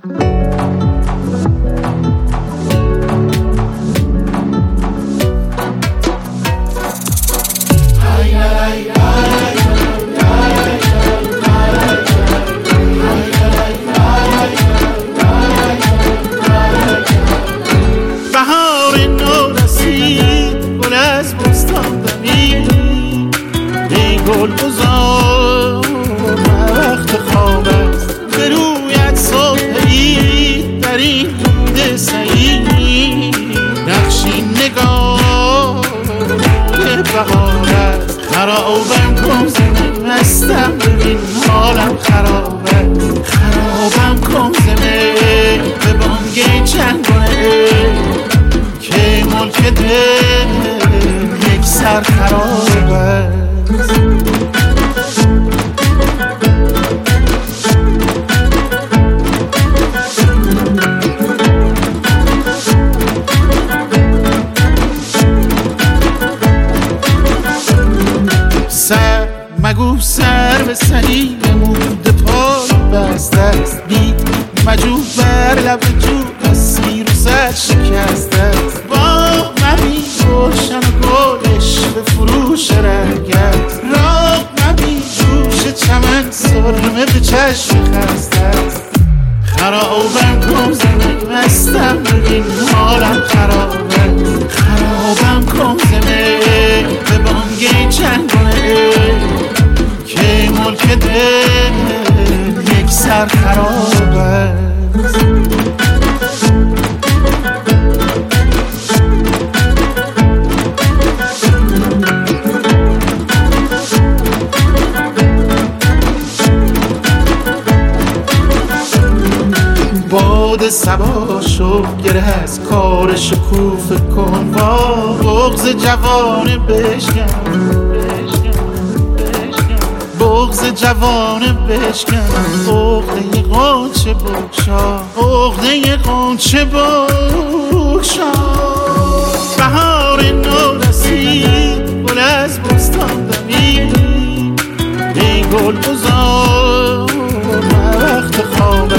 بهار نو رسید گل از بستان دمید ای گل بزار وقت خواب است به رویت صبحی در این دود سعید نقشین نگاه بهار است خرابم کن زمین مستم ببین حالم خراب است خرابم کن زمین به بانگ چنگانه که ملک دل یک سر خراب است سر مگو سر به سنی نموده پای بسته است بی مجو بر لب جو اسیر و زد شکسته است با مبی روشن و گلش به فروش رنگ است راه مبی جوش چمن سرمه به چشم خسته است خرابم کن زمین مستم ببین حالم خراب است خرابم کن زمین به بانگ چنگانه که ملک دل یک سر خراب است باد صبا شو گره از کار شکوفه کن با بغض جوانه بشکن بغض جوانه بشکن عقده قنچه بگشا عقده قنچه بگشا بهار نو رسید گل از بستان دمید ای گل بزار وقت خواب